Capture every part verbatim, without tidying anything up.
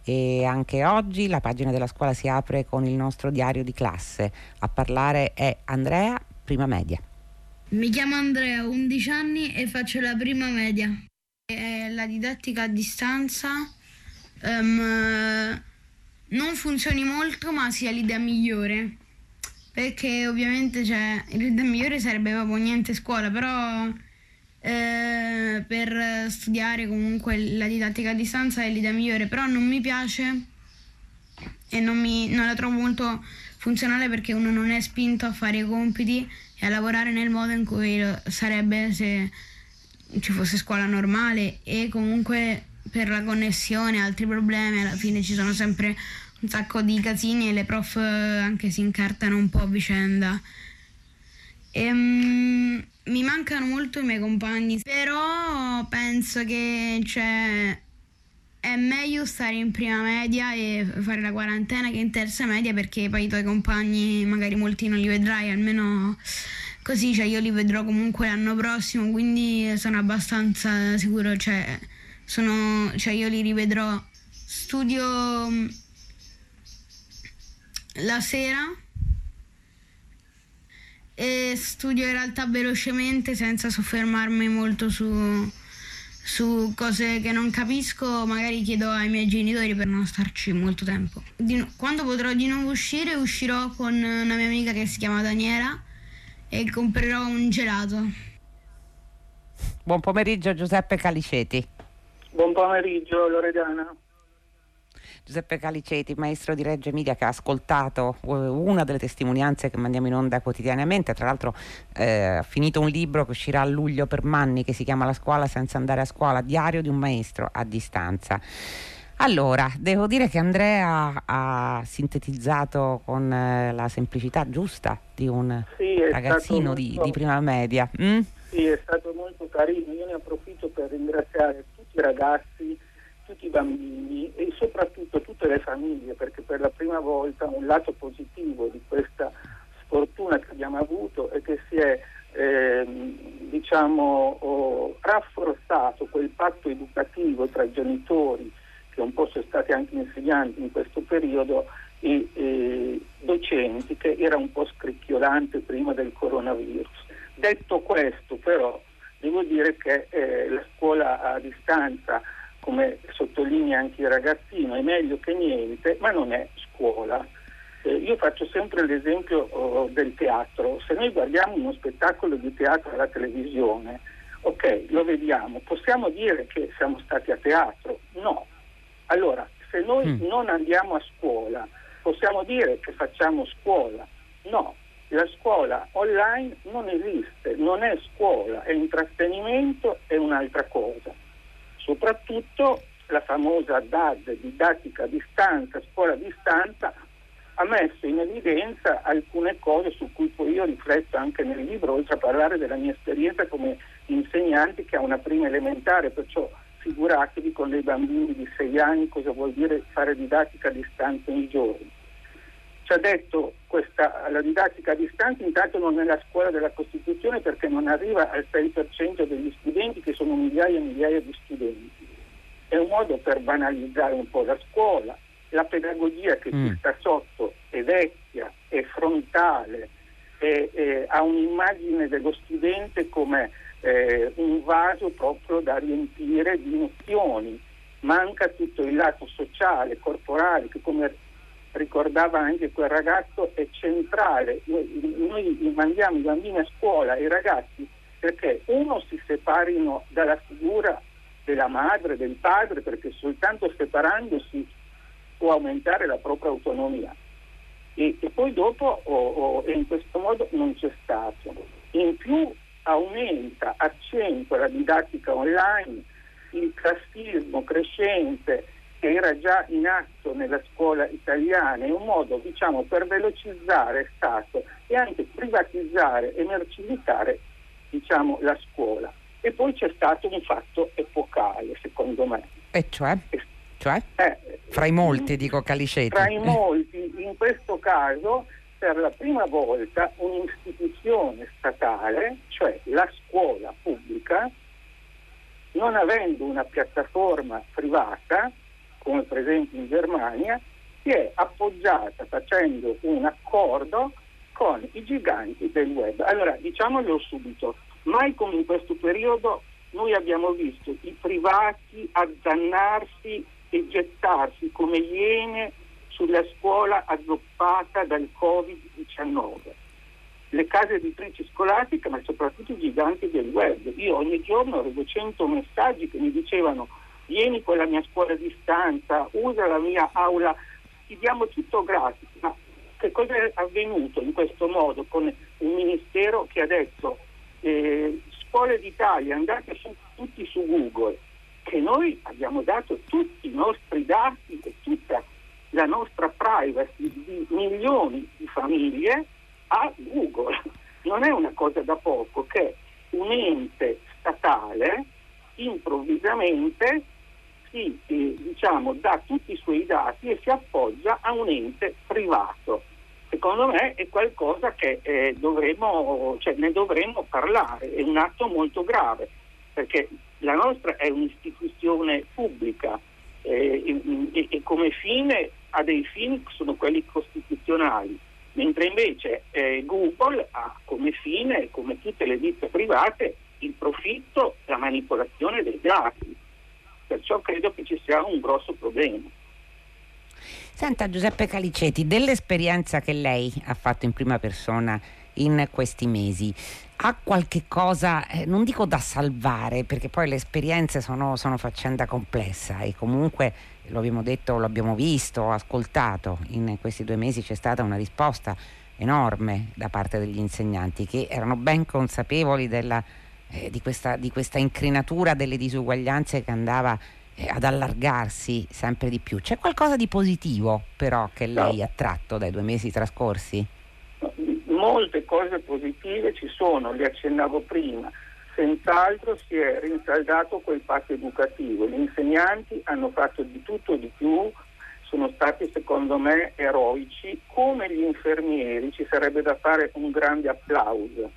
e anche oggi la pagina della scuola si apre con il nostro diario di classe. A parlare è Andrea, prima media. Mi chiamo Andrea, ho undici anni e faccio la prima media. È la didattica a distanza um, non funzioni molto, ma sia l'idea migliore, perché ovviamente cioè, l'idea migliore sarebbe proprio niente scuola, però eh, per studiare comunque la didattica a distanza è l'idea migliore, però non mi piace e non, mi, non la trovo molto funzionale, perché uno non è spinto a fare i compiti e a lavorare nel modo in cui sarebbe se ci fosse scuola normale, e comunque per la connessione, altri problemi, alla fine ci sono sempre un sacco di casini e le prof anche si incartano un po' a vicenda. E, um, mi mancano molto i miei compagni, però penso che cioè, è meglio stare in prima media e fare la quarantena che in terza media, perché poi i tuoi compagni magari molti non li vedrai, almeno così, cioè io li vedrò comunque l'anno prossimo, quindi sono abbastanza sicuro, cioè, sono, cioè io li rivedrò. Studio la sera e studio in realtà velocemente, senza soffermarmi molto su, su cose che non capisco, magari chiedo ai miei genitori per non starci molto tempo. Di no, quando potrò di nuovo uscire, uscirò con una mia amica che si chiama Daniela e comprerò un gelato. Buon pomeriggio Giuseppe Caliceti. Buon pomeriggio Loredana. Giuseppe Caliceti, maestro di Reggio Emilia, che ha ascoltato una delle testimonianze che mandiamo in onda quotidianamente. Tra l'altro eh, ha finito un libro che uscirà a luglio per Manni, che si chiama La scuola senza andare a scuola, diario di un maestro a distanza. Allora, devo dire che Andrea ha sintetizzato con eh, la semplicità giusta di un sì, ragazzino molto, di, di prima media. Mm? Sì, è stato molto carino. Io ne approfitto per ringraziare tutti i ragazzi, tutti i bambini e soprattutto tutte le famiglie, perché per la prima volta un lato positivo di questa sfortuna che abbiamo avuto è che si è ehm, diciamo oh, rafforzato quel patto educativo tra genitori, che un po' sono stati anche insegnanti in questo periodo, e, e docenti, che era un po' scricchiolante prima del coronavirus. Detto questo, però, devo dire che eh, la scuola a distanza, come sottolinea anche il ragazzino, è meglio che niente, ma non è scuola. Eh, io faccio sempre l'esempio oh, del teatro. Se noi guardiamo uno spettacolo di teatro alla televisione, ok, lo vediamo, possiamo dire che siamo stati a teatro? No. Allora, se noi mm. non andiamo a scuola, possiamo dire che facciamo scuola? No. La scuola online non esiste, non è scuola, è intrattenimento, è un'altra cosa. Soprattutto la famosa D A D, didattica a distanza, scuola a distanza, ha messo in evidenza alcune cose su cui poi io rifletto anche nel libro, oltre a parlare della mia esperienza come insegnante che ha una prima elementare, perciò figuratevi con dei bambini di sei anni cosa vuol dire fare didattica a distanza ogni giorno. Ci ha detto questa, la didattica a distanza intanto non è la scuola della Costituzione, perché non arriva al sei per cento degli studenti, che sono migliaia e migliaia di studenti. È un modo per banalizzare un po' la scuola. La pedagogia che mm. ci sta sotto è vecchia, è frontale, è, è, ha un'immagine dello studente come eh, un vaso proprio da riempire di nozioni. Manca tutto il lato sociale, corporale, che, come ricordava anche quel ragazzo, è centrale. Noi, noi mandiamo i bambini a scuola e i ragazzi perché uno si separino dalla figura della madre, del padre, perché soltanto separandosi può aumentare la propria autonomia, e, e poi dopo oh, oh, e in questo modo non c'è stato. In più aumenta, accentua la didattica online, il classismo crescente che era già in atto nella scuola italiana. È un modo, diciamo, per velocizzare è stato e anche privatizzare e mercificare, diciamo, la scuola. E poi c'è stato un fatto epocale, secondo me. E cioè? Cioè? Eh, fra i molti, in, dico Caliceti. Fra i molti, in questo caso, per la prima volta un'istituzione statale, cioè la scuola pubblica, non avendo una piattaforma privata, come per esempio in Germania, si è appoggiata facendo un accordo con i giganti del web. Allora, diciamolo subito, mai come in questo periodo noi abbiamo visto i privati azzannarsi e gettarsi come iene sulla scuola azzoppata dal covid diciannove. Le case editrici scolastiche, ma soprattutto i giganti del web. Io ogni giorno avevo cento messaggi che mi dicevano: vieni con la mia scuola a distanza, usa la mia aula, ti diamo tutto gratis. Ma che cosa è avvenuto in questo modo con un ministero che ha detto eh, scuole d'Italia, andate su, tutti su Google, che noi abbiamo dato tutti i nostri dati e tutta la nostra privacy di milioni di famiglie a Google. Non è una cosa da poco che un ente statale improvvisamente si eh, diciamo dà tutti i suoi dati e si appoggia a un ente privato. Secondo me è qualcosa che eh, dovremmo, cioè, ne dovremmo parlare, è un atto molto grave, perché la nostra è un'istituzione pubblica eh, e, e come fine ha dei fini che sono quelli costituzionali, mentre invece eh, Google ha come fine, come tutte le ditte private, il profitto, la manipolazione dei dati. Perciò credo che ci sia un grosso problema. Senta Giuseppe Caliceti, dell'esperienza che lei ha fatto in prima persona in questi mesi, ha qualche cosa, eh, non dico da salvare, perché poi le esperienze sono, sono faccenda complessa e comunque lo abbiamo detto, lo abbiamo visto, ascoltato, in questi due mesi c'è stata una risposta enorme da parte degli insegnanti che erano ben consapevoli della, eh, di, questa, di questa incrinatura delle disuguaglianze che andava eh, ad allargarsi sempre di più. C'è qualcosa di positivo però che lei No. ha tratto dai due mesi trascorsi? Molte cose positive ci sono, le accennavo prima. Senz'altro si è rinsaldato quel patto educativo. Gli insegnanti hanno fatto di tutto e di più, sono stati secondo me eroici, come gli infermieri ci sarebbe da fare un grande applauso.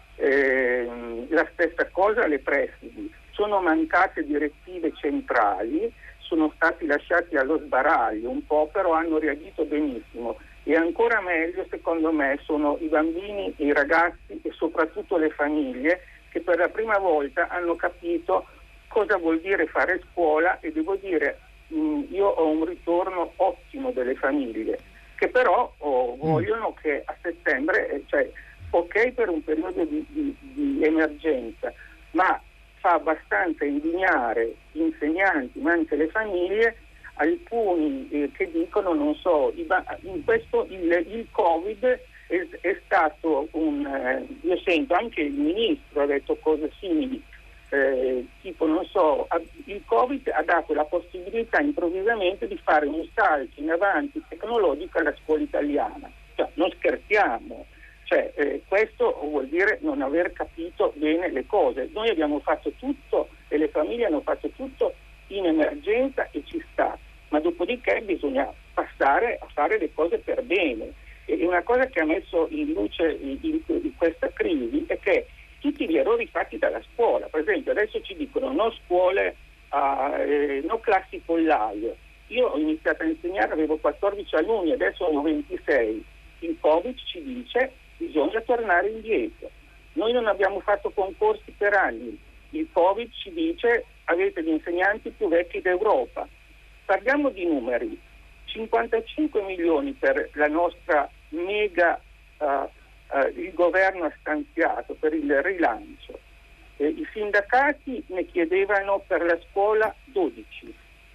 Eh, la stessa cosa alle presidi. Sono mancate direttive centrali, sono stati lasciati allo sbaraglio un po', però hanno reagito benissimo. E ancora meglio, secondo me, sono i bambini, i ragazzi e soprattutto le famiglie che per la prima volta hanno capito cosa vuol dire fare scuola e devo dire, mh, io ho un ritorno ottimo delle famiglie che però oh, vogliono che a settembre, eh, cioè ok per un periodo di, di, di emergenza, ma fa abbastanza indignare gli insegnanti ma anche le famiglie. Alcuni eh, che dicono, non so, in questo il, il Covid è, è stato un, eh, io sento anche il ministro ha detto cose simili, eh, tipo non so, il Covid ha dato la possibilità improvvisamente di fare un salto in avanti tecnologico alla scuola italiana. Cioè, non scherziamo, cioè, eh, questo vuol dire non aver capito bene le cose. Noi abbiamo fatto tutto e le famiglie hanno fatto tutto in emergenza e ci sta, ma dopodiché bisogna passare a fare le cose per bene. E una cosa che ha messo in luce in, in, in questa crisi è che tutti gli errori fatti dalla scuola, per esempio adesso ci dicono no scuole, uh, eh, no classi pollaio. Io ho iniziato a insegnare, avevo quattordici alunni, adesso ho ventisei. Il Covid ci dice bisogna tornare indietro. Noi non abbiamo fatto concorsi per anni. Il Covid ci dice avete gli insegnanti più vecchi d'Europa. Parliamo di numeri, cinquantacinque milioni per la nostra mega, uh, uh, il governo ha stanziato per il rilancio, eh, i sindacati ne chiedevano per la scuola dodici,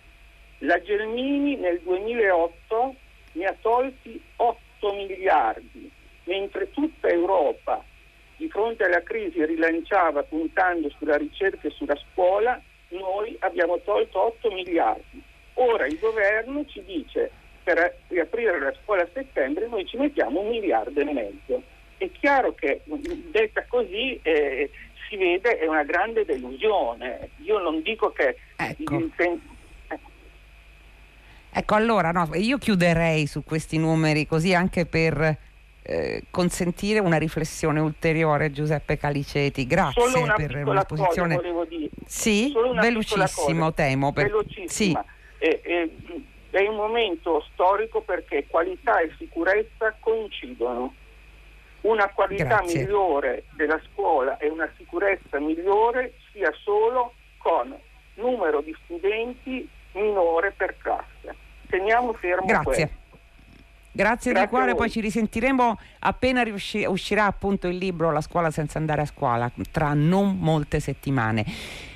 la Gelmini nel duemilaotto ne ha tolti otto miliardi, mentre tutta Europa di fronte alla crisi rilanciava puntando sulla ricerca e sulla scuola, noi abbiamo tolto otto miliardi. Ora il governo ci dice per riaprire la scuola a settembre noi ci mettiamo un miliardo e mezzo. È chiaro che detta così eh, si vede è una grande delusione. Io non dico che... Ecco, ecco allora no, io chiuderei su questi numeri così anche per... Eh, consentire una riflessione ulteriore. Giuseppe Caliceti, grazie Solo una per piccola l'esposizione. Cosa volevo dire. Sì, Solo una velocissimo cosa, temo per... velocissima. Sì. E, e, è un momento storico perché qualità e sicurezza coincidono. Una qualità Grazie. migliore della scuola e una sicurezza migliore sia solo con numero di studenti minore per classe. Teniamo fermo Grazie. questo. Grazie, Grazie di cuore, a voi. poi ci risentiremo appena riusci- uscirà appunto il libro La scuola senza andare a scuola, tra non molte settimane.